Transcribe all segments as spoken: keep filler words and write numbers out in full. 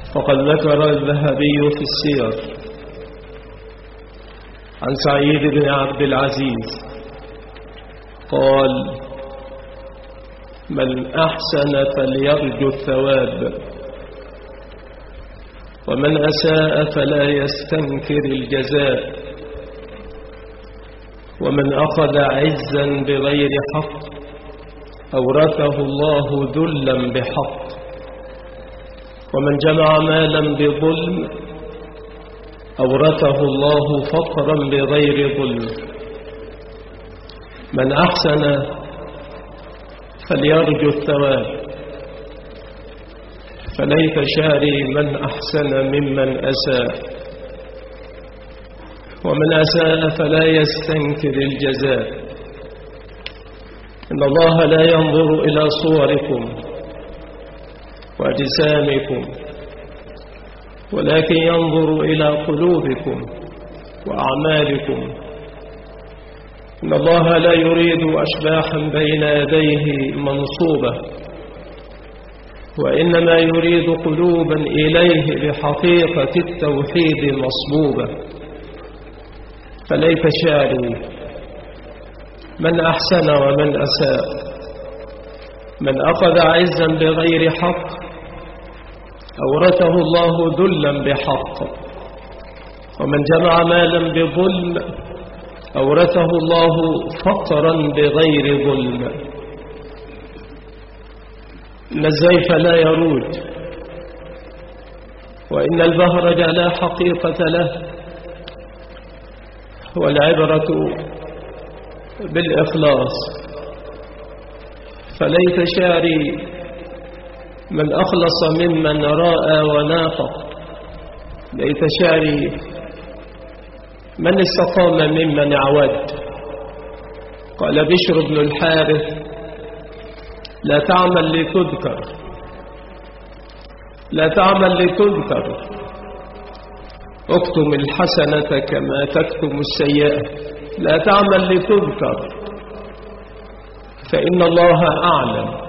فقد ذكر الذهبي في السير عن سعيد بن عبد العزيز قال: من أحسن فليرجو الثواب، ومن أساء فلا يستنكر الجزاء، ومن أخذ عزا بغير حق أورثه الله ذلا بحق، ومن جمع مالا بظلم أورثه الله فقرا بغير ظلم. من أحسن فليرجو الثواب، فليت شاري من أحسن ممن أساء، ومن أساء فلا يستنكر الجزاء. إن الله لا ينظر إلى صوركم وأجسامكم، ولكن ينظر إلى قلوبكم وأعمالكم. إن الله لا يريد أشباحا بين يديه منصوبة، وإنما يريد قلوبا إليه بحقيقة التوحيد مصبوبة. فليت شاري من أحسن ومن أساء، من أخذ عزا بغير حق أورثه الله ذلا بحق، ومن جمع مالا بظلم أورثه الله فقرا بغير ظلم. إن الزيف لا يروج، وإن البهرج لا حقيقة له، والعبرة بالإخلاص. فليت شاري من أخلص ممن راء ونافق، ليت شاري من استقام ممن اعوج. قال بشر بن الحارث: لا تعمل لتذكر، لا تعمل لتذكر، اكتم الحسنة كما تكتم السيئة. لا تعمل لتذكر، فإن الله أعلم،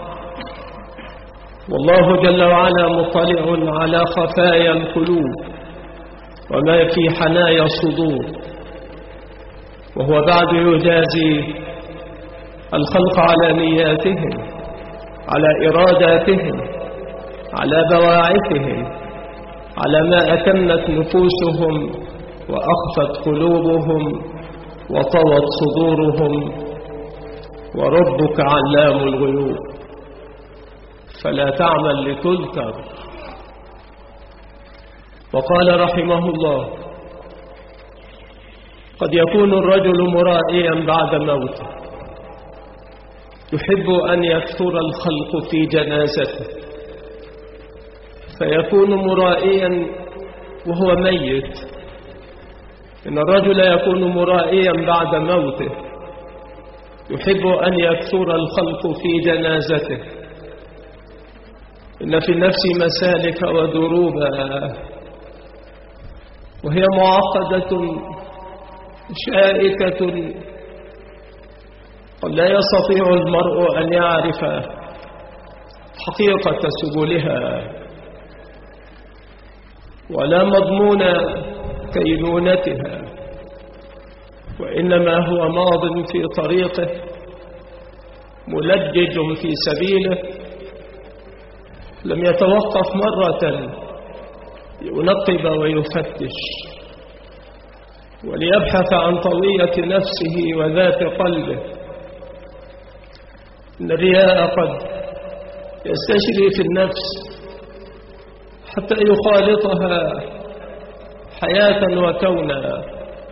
والله جل وعلا مطلع على خفايا القلوب وما في حنايا الصدور، وهو بعد يجازي الخلق على نياتهم، على إراداتهم، على بواعثهم، على ما أتمت نفوسهم وأخفت قلوبهم وطوت صدورهم، وربك علام الغيوب. فلا تعمل لتذكر. وقال رحمه الله: قد يكون الرجل مرائيا بعد موته، يحب أن يكثر الخلق في جنازته، فيكون مرائيا وهو ميت. إن الرجل يكون مرائيا بعد موته، يحب أن يكثر الخلق في جنازته. إن في النفس مسالك ودروبا، وهي معقدة شائكة، قد لا يستطيع المرء أن يعرف حقيقة سبلها ولا مضمون كينونتها، وإنما هو ماض في طريقه ملجج في سبيله، لم يتوقف مرة ينقب ويفتش وليبحث عن طوية نفسه وذات قلبه. إن الرياء قد يستشري في النفس حتى يخالطها حياة وكونا،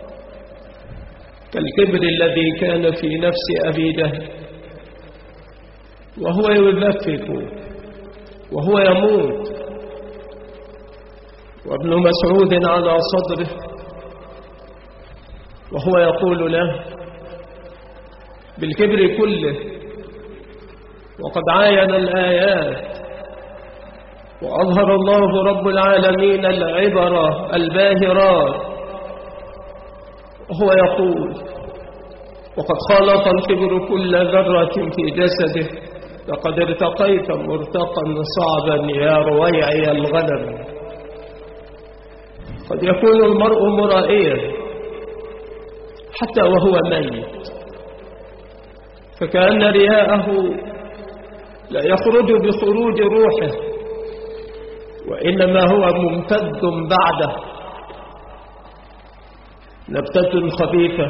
كالكبر الذي كان في نفس أبي جهل، وهو يذفف وهو يموت، وابن مسعود على صدره وهو يقول له بالكبر كله، وقد عاين الآيات وأظهر الله رب العالمين العبر الباهرات، وهو يقول: وقد خالط الكبر كل ذرة في جسده، لقد ارتقيت مرتقا صعبا يا رويعي الغنم. قد يكون المرء مرائيا حتى وهو ميت، فكأن رياءه لا يخرج بخروج روحه، وإنما هو ممتد بعده، نبتة خبيثة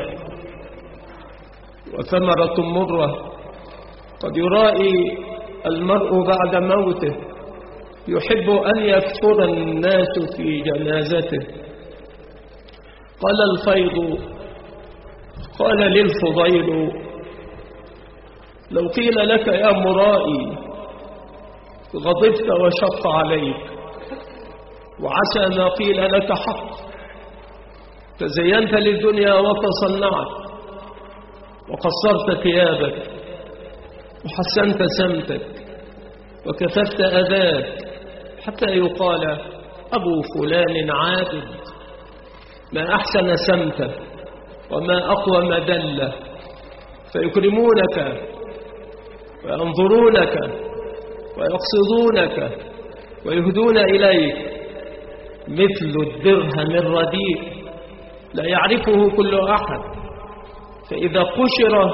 وثمرة مرة. قد يرائي المرء بعد موته، يحب أن يكثر الناس في جنازته. قال الفيض، قال للفضيل: لو قيل لك يا مرائي غضبت وشق عليك، وعسى ما قيل لك حق، تزينت للدنيا وتصنعت، وقصرت ثيابك، وحسنت سمتك، وكثرت أذاك، حتى يقال أبو فلان عابد، ما أحسن سمته وما أقوى مدله، فيكرمونك وينظرونك ويقصدونك ويهدون إليك مثل الدرهم الرديء لا يعرفه كل أحد، فإذا قشر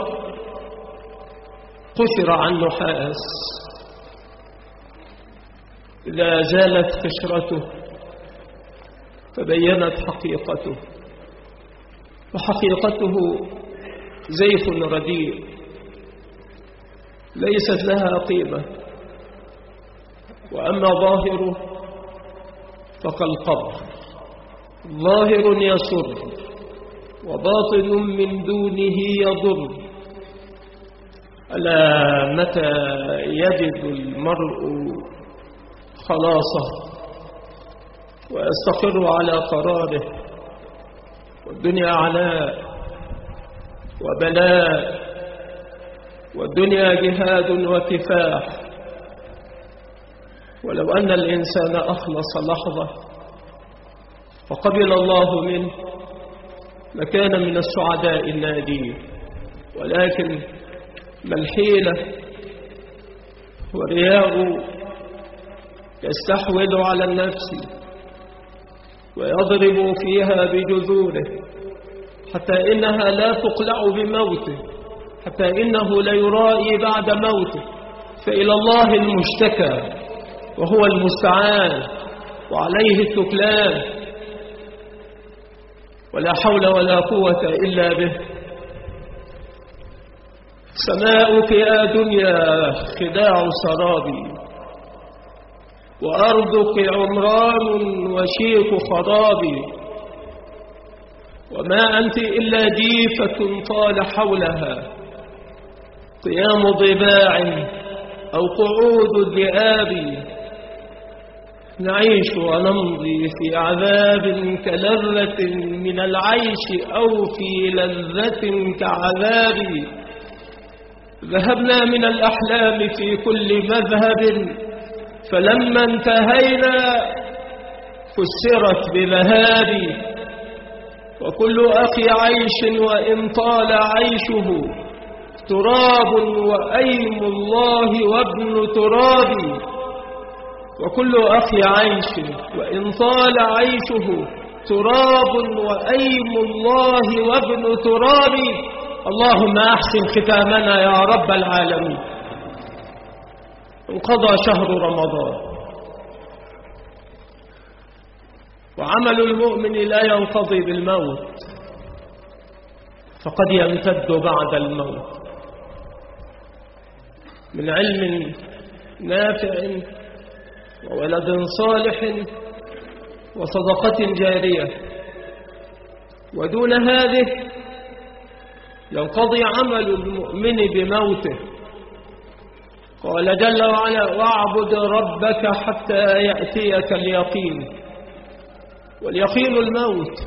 قشر عن نحاس، إذا زالت قشرته فبينت حقيقته، وحقيقته زيف رديء ليست لها قيمة. وأما ظاهره فكالقبر، ظاهر يسر وباطن من دونه يضر. ألا متى يجد المرء خلاصه ويستقر على قراره، والدنيا عناء وبلاء، والدنيا جهاد وكفاح. ولو أن الإنسان أخلص لحظة فقبل الله منه لكان من السعداء النادين. ولكن ما الحيلة والرياء يستحوذ على النفس ويضرب فيها بجذوره، حتى إنها لا تقلع بموته، حتى إنه ليرائي بعد موته. فإلى الله المشتكى وهو المستعان وعليه التكلان، ولا حول ولا قوة إلا به. سماؤك يا دنيا خداع سرابي، وأرضك عمران وشيك خرابي، وما أنت إلا جيفة طال حولها قيام ضباع أو قعود الذئاب. نعيش ونمضي في عذاب كلذة من العيش، أو في لذة كعذاب. ذهبنا من الأحلام في كل مذهب، فلما انتهينا فسرت بذهاب. وكل أخي عيش وإن طال عيشه تراب وأيم الله وابن تراب. وكل أخي عيش وإن طال عيشه تراب وأيم الله وابن تراب. اللهم أحسن ختامنا يا رب العالمين. انقضى شهر رمضان، وعمل المؤمن لا ينقضي بالموت، فقد يمتد بعد الموت من علم نافع وولد صالح وصدقة جارية. ودون هذه ينقضي عمل المؤمن بموته. قال جل وعلا: واعبد ربك حتى يأتيك اليقين. واليقين الموت،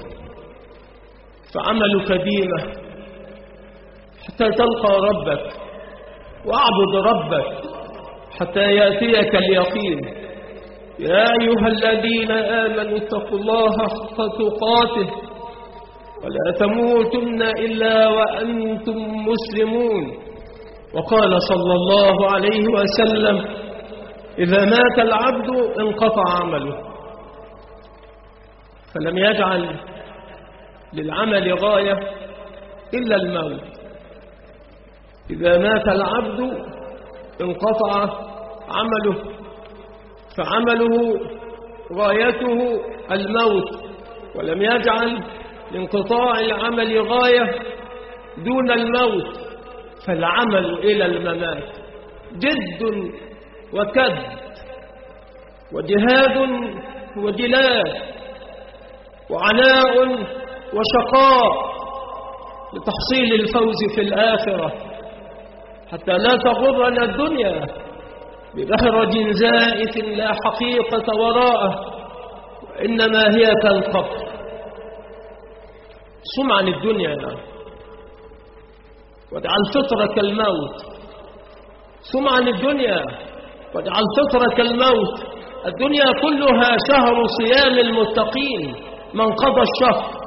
فعملك ديمة حتى تلقى ربك. واعبد ربك حتى يأتيك اليقين. يا أيها الذين آمنوا اتقوا الله حق تقاته ولا تموتن إلا وأنتم مسلمون. وقال صلى الله عليه وسلم: إذا مات العبد انقطع عمله. فلم يجعل للعمل غاية إلا الموت. إذا مات العبد انقطع عمله، فعمله غايته الموت، ولم يجعل لانقطاع العمل غاية دون الموت، فالعمل إلى الممات جد وكد وجهاد وجلاد وعناء وشقاء لتحصيل الفوز في الآخرة، حتى لا تغرنا الدنيا ببهرج زائف لا حقيقة وراءه، وإنما هي كالقبر. صم عن الدنيا واجعل فطرك الموت، صم عن الدنيا واجعل فطرك الموت. الدنيا كلها شهر صيام المتقين من قضى الشهر،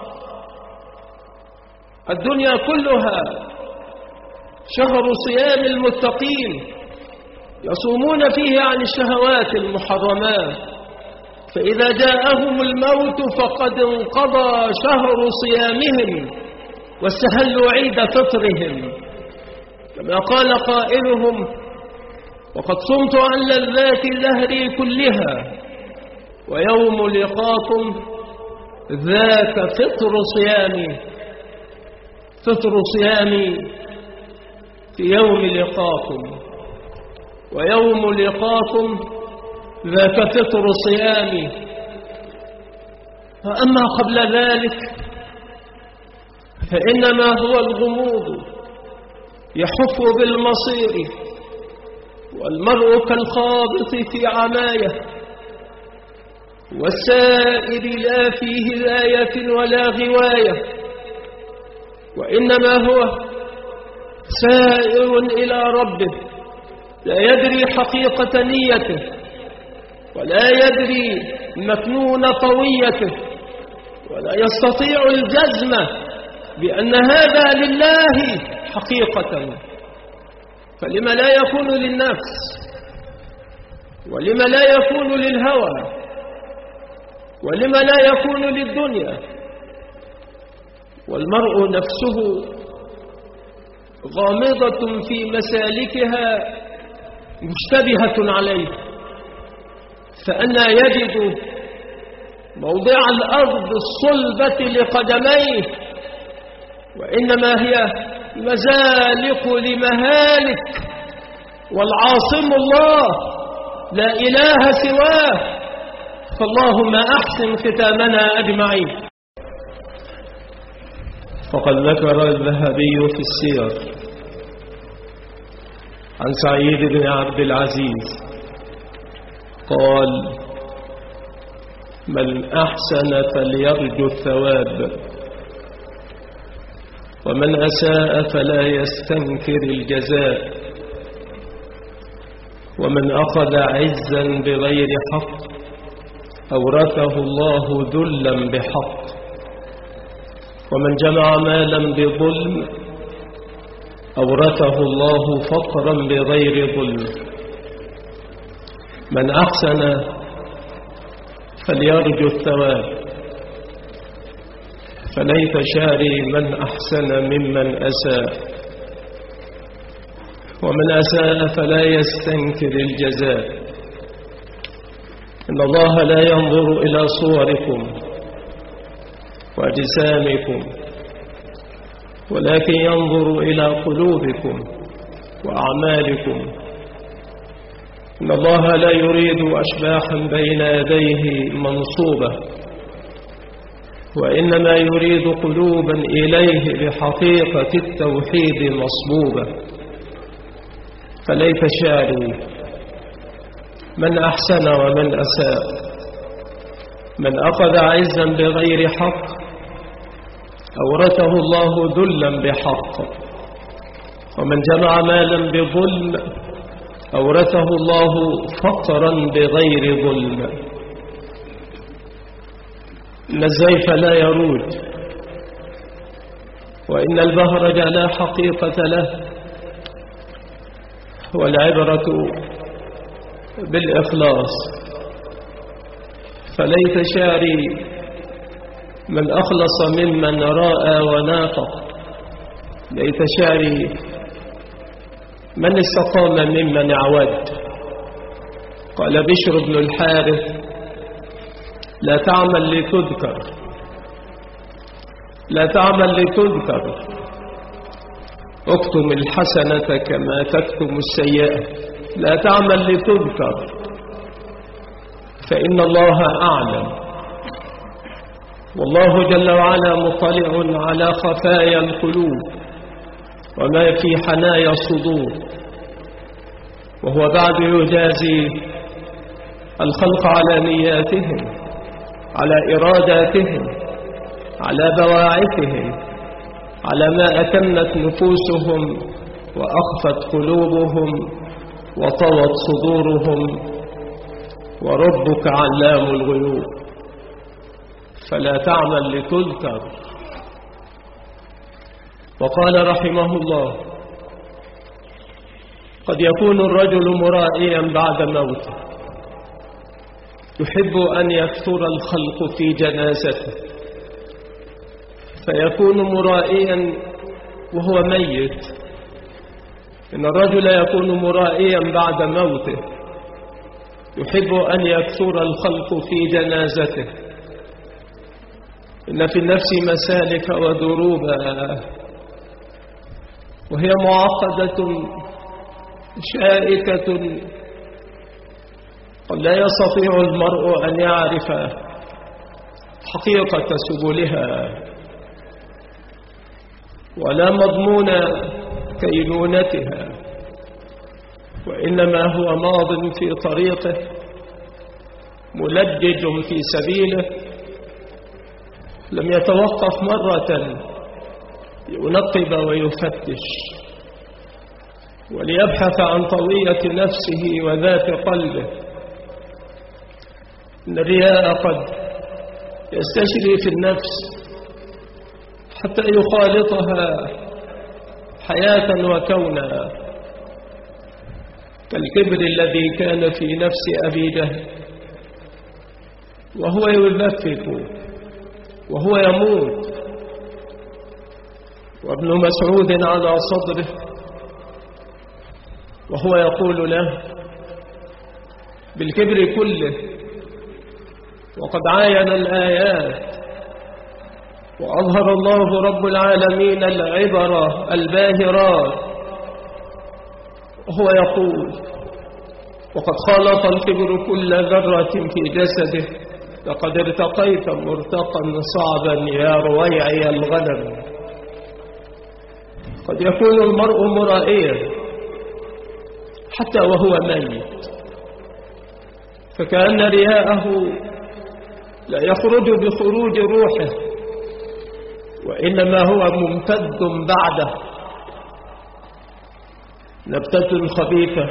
الدنيا كلها شهر صيام المتقين يصومون فيه عن الشهوات المحرمات، فإذا جاءهم الموت فقد انقضى شهر صيامهم واستهلوا عيد فطرهم، كما قال قائلهم: وقد صمت عن لذات دهري كلها ويوم لقاكم ذاك فطر صيامي، فطر صيامي في يوم لقاكم، ويوم لقاكم ذاك فطر صيامي. فأما قبل ذلك فإنما هو الغموض يحف بالمصير، والمرء كالخابط في عماية، والسائر لا فيه لاية ولا غواية، وإنما هو سائر إلى ربه لا يدري حقيقة نيته ولا يدري مكنون طويته، ولا يستطيع الجزم بأن هذا لله حقيقة. فلما لا يكون للنفس ولما لا يكون للهوى ولما لا يكون للدنيا؟ والمرء نفسه غامضة في مسالكها مشتبهة عليه، فأنا يجد موضع الأرض الصلبة لقدميه، وإنما هي مزالق لمهالك، والعاصم الله لا إله سواه. فاللهم أحسن ختامنا أجمعين. فقد ذكر الذهبي في السير عن سعيد بن عبد العزيز قال: من أحسن فليرجو الثواب، ومن أساء فلا يستنكر الجزاء، ومن أخذ عزا بغير حق أورثه الله ذلا بحق، ومن جمع مالا بظلم أورثه الله فقرا بغير ظلم. من أحسن فليرجو الثواب، فليت شاري من أحسن ممن أساء، ومن أساء فلا يستنكر الجزاء. إن الله لا ينظر إلى صوركم وأجسامكم، ولكن ينظر إلى قلوبكم وأعمالكم. إن الله لا يريد أشباحا بين يديه منصوبة، وإنما يريد قلوبا إليه بحقيقة التوحيد مصبوبة. فليت شاري من أحسن ومن أساء، من أخذ عزا بغير حق أورثه الله ذلا بحق، ومن جمع مالا بظلم أورثه الله فقرا بغير ظلم. إن الزيف لا يروج، وإن البهرج لا حقيقة له، والعبرة بالإخلاص. فليت شاري من أخلص ممن راء ونافق. ليت شعري من استقام ممن اعود. قال بشر بن الحارث لا تعمل لتذكر، لا تعمل لتذكر، اكتم الحسنة كما تكتم السيئة. لا تعمل لتذكر فإن الله أعلم، والله جل وعلا مطلع على خفايا القلوب وما في حنايا الصدور، وهو بعد يجازي الخلق على نياتهم، على إراداتهم، على بواعثهم، على ما أتمت نفوسهم وأخفت قلوبهم وطوت صدورهم، وربك علام الغيوب. فلا تعمل لتذكر. وقال رحمه الله قد يكون الرجل مرائيا بعد موته، يحب أن يكثر الخلق في جنازته، فيكون مرائيا وهو ميت. إن الرجل يكون مرائيا بعد موته، يحب أن يكثر الخلق في جنازته. إن في النفس مسالك ودروبا، وهي معقدة شائكة، قد لا يستطيع المرء أن يعرف حقيقة سبلها ولا مضمون كينونتها، وإنما هو ماض في طريقه ملجج في سبيله، لم يتوقف مرة ينقب ويفتش وليبحث عن طوية نفسه وذات قلبه. إن الرياء قد يستشري في النفس حتى يخالطها حياة وكونا، كالكبر الذي كان في نفس أبي جهل وهو يلفف وهو يموت، وابن مسعود على صدره وهو يقول له بالكبر كله، وقد عاين الآيات وأظهر الله رب العالمين العبر الباهرات، وهو يقول وقد خالط الكبر كل ذرة في جسده، لقد ارتقيت مرتقا صعبا يا رويعي الغنم. قد يكون المرء مرائيا حتى وهو ميت، فكأن رياءه لا يخرج بخروج روحه، وإنما هو ممتد بعده، نبتة خبيثة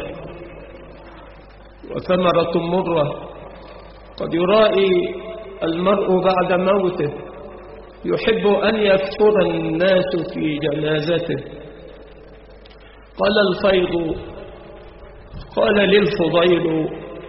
وثمرة مرة. قد يرائي المرء بعد موته، يحب أن يكثر الناس في جنازته. قال الفيض قال للفضيل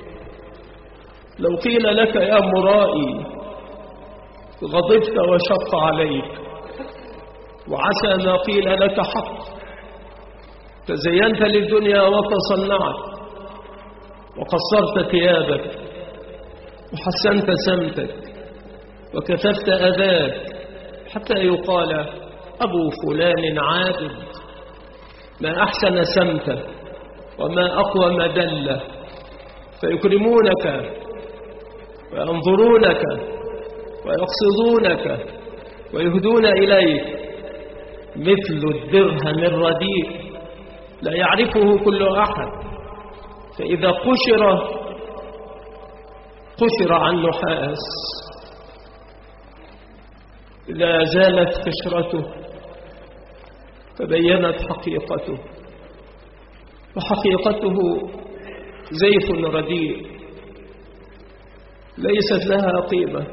لو قيل لك يا مرائي غضبت وشق عليك، وعسى ما قيل لك حق، تزينت للدنيا وتصنعت، وقصرت ثيابك، وحسنت سمتك، وكتفت أذاك، حتى يقال أبو فلان عابد، ما أحسن سمته وما أقوى مدله، فيكرمونك وينظرونك ويقصدونك ويهدون إليك مثل الدرهم الرديء لا يعرفه كل أحد، فإذا قشر قشر عن نحاس، إذا زالت قشرته تبينت حقيقته، وحقيقته زيف رديء ليست لها قيمة،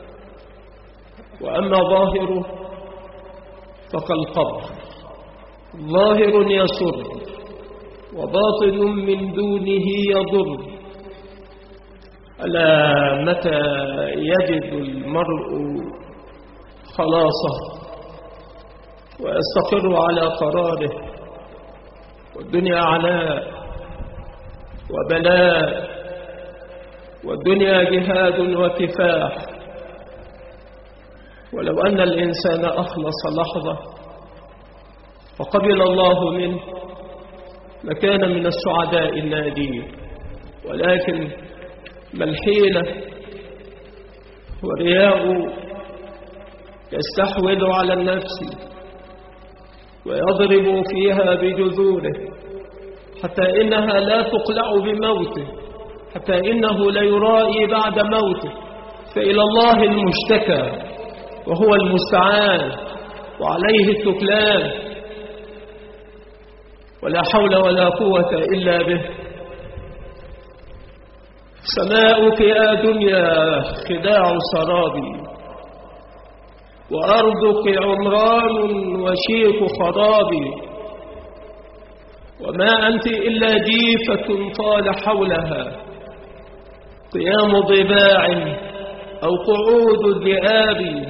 وأما ظاهره فكالقبر، ظاهر يسر وباطن من دونه يضر. ألا متى يجد المرء خلاصه ويستقر على قراره. والدنيا عناء وبلاء، والدنيا جهاد وكفاح. ولو أن الإنسان أخلص لحظة فقبل الله منه لكان من السعداء النادين. ولكن ما الحيلة والرياء يستحوذ على النفس ويضرب فيها بجذوره حتى إنها لا تقلع بموته، حتى إنه لا يرائي بعد موته. فإلى الله المشتكى وهو المستعان وعليه التكلان، ولا حول ولا قوة إلا به. سماؤك يا دنيا خداع سرابي، وأرضك عمران وشيك خرابي، وما أنت إلا جيفة طال حولها قيام ضباع أو قعود الذئاب.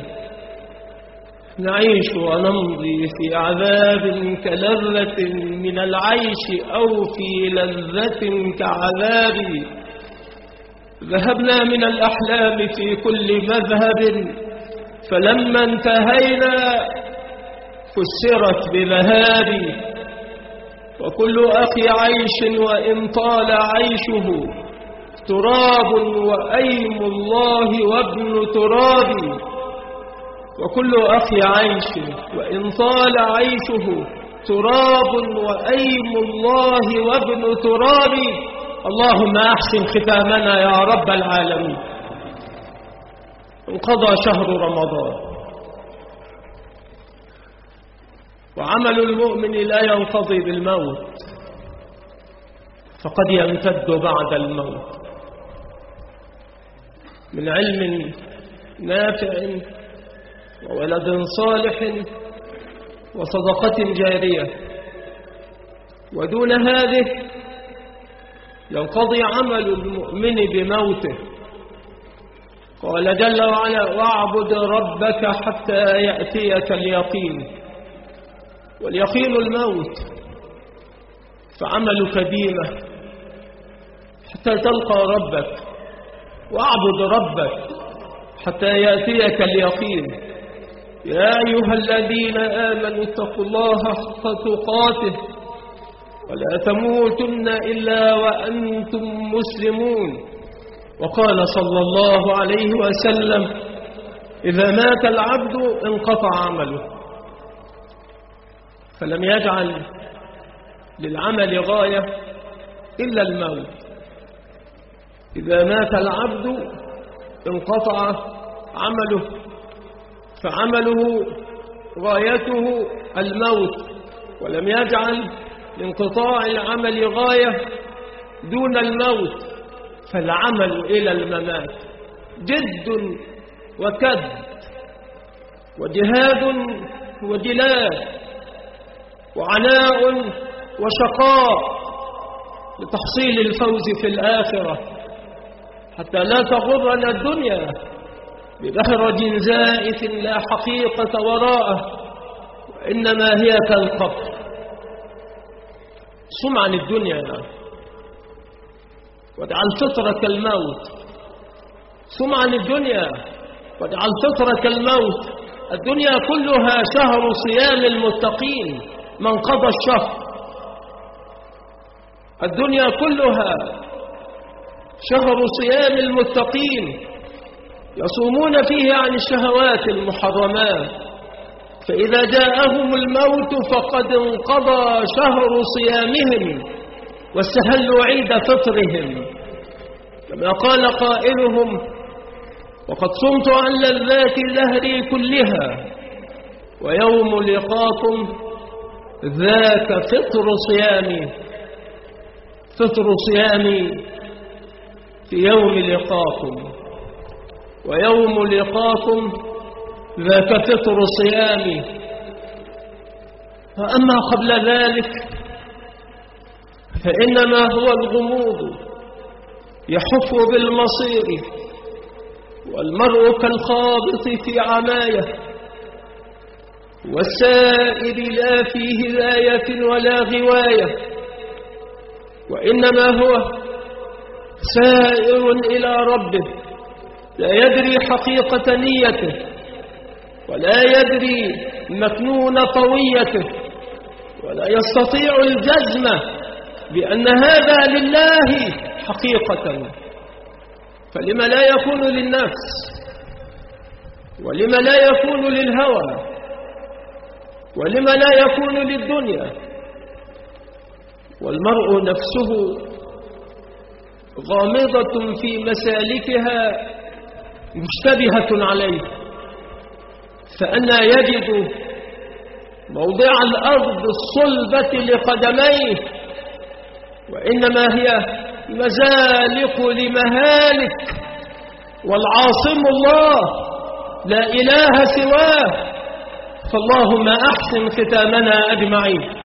نعيش ونمضي في عذاب كلذة من العيش أو في لذة كعذاب. ذهبنا من الأحلام في كل مذهب، فلما انتهينا فسرت بذهاب. وكل أخي عيش وإن طال عيشه تراب وأيم الله وابن تراب. وكل أخي عيش وإن طال عيشه تراب وأيم الله وابن تراب. اللهم أحسن ختامنا يا رب العالمين. انقضى شهر رمضان، وعمل المؤمن لا ينقضي بالموت، فقد يمتد بعد الموت من علم نافع وولد صالح وصدقة جارية. ودون هذه ينقضي عمل المؤمن بموته. قال جل وعلا: واعبد ربك حتى يأتيك اليقين. واليقين الموت، فعملك ديمة حتى تلقى ربك. واعبد ربك حتى يأتيك اليقين. يا أيها الذين آمنوا اتقوا الله حق تقاته ولا تموتن إلا وأنتم مسلمون. وقال صلى الله عليه وسلم: إذا مات العبد انقطع عمله. فلم يجعل للعمل غاية إلا الموت. إذا مات العبد انقطع عمله، فعمله غايته الموت، ولم يجعل لانقطاع العمل غاية دون الموت. فالعمل إلى الممات جد وكد وجهاد وجلاد وعناء وشقاء لتحصيل الفوز في الآخرة، حتى لا تغرنا الدنيا ببهرج زائف لا حقيقة وراءه، وإنما هي كالقبر. صم عن الدنيا واجعل فطرك الموت. صم عن الدنيا واجعل فطرك الموت. الدنيا كلها شهر صيام المتقين من قضى الشهر. الدنيا كلها شهر صيام المتقين يصومون فيه عن الشهوات المحرمات، فإذا جاءهم الموت فقد انقضى شهر صيامهم واستهلوا عيد فطرهم، كما قال قائلهم: وقد صمت عن لذات دهري كلها ويوم لقاكم ذاك فطر صيامي. فطر صيامي في يوم لقاكم، ويوم لقاكم ذاك فطر صيامي. فأما قبل ذلك فإنما هو الغموض يحف بالمصير، والمرء كالخابط في عماية والسائر لا في هداية ولا غواية، وإنما هو سائر إلى ربه لا يدري حقيقة نيته ولا يدري مكنون طويته ولا يستطيع الجزم بأن هذا لله حقيقة. فلما لا يكون للنفس ولما لا يكون للهوى ولما لا يكون للدنيا؟ والمرء نفسه غامضة في مسالكها مشتبهة عليه، فأنا يجد موضع الأرض الصلبة لقدميه، وإنما هي مزالق لمهالك، والعاصم الله لا إله سواه. فاللهم أحسن ختامنا أجمعين.